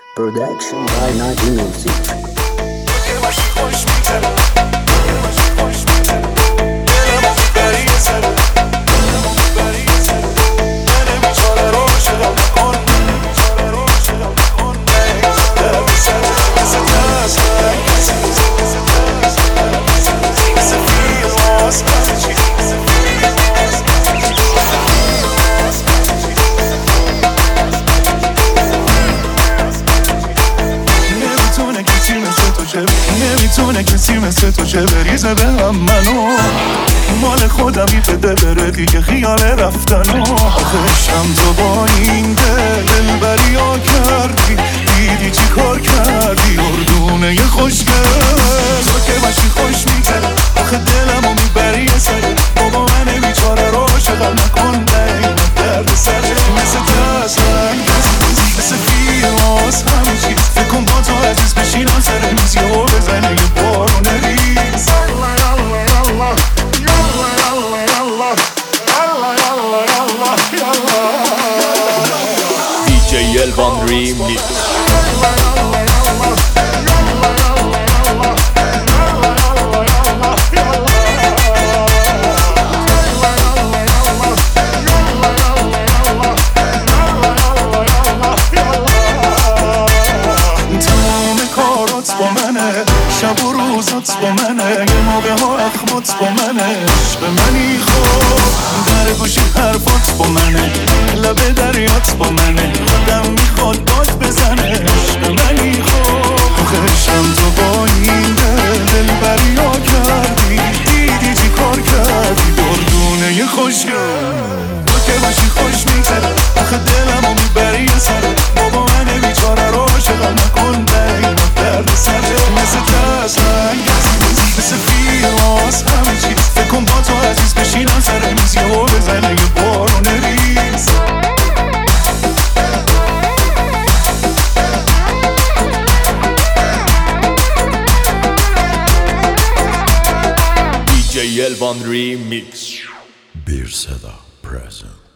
Production by Night Music. نمیتونه کسی مثل تو چه بریزه به هم منو مال خودم بده بره دیگه خیال رفتنو آخشم تو با این دلبری ها کردی دیدی چی کار کردی اردونه ی خوشگل تو که باشی خوش میگذره آخه دلمو میبری یه سره بابا من بیچاره رو عاشقم نکن دین درد سره مثل تسلنگ مثل فیلماز همه چیز فکر کن با تو عزیز بشینم سر میز یهو بزنه یه بارون ریز DJ Elvan Remix. با منه شب و روزات با منه یه موقع ها اخمات با منه عشق منی خوب در گوشی حرفات با منه لب دریات با منه خودم میخواد داد بزنه عشق منی خوب آخشم تو با این دلبری ها کردی دیدی چی کار کردی دردونه ی خوشگل تو که باشی خوش میگذره آخه دلمو میبری یه سره بابا من بیچاره رو عاشقم نکن دین درد سره مثل تسلنگ مثل فیلماز همه چیز فکر کن با تو عزیز بشینم سر میز یهو بزنه یه بارون ریز DJ Elvan Remix. Bir Seda present.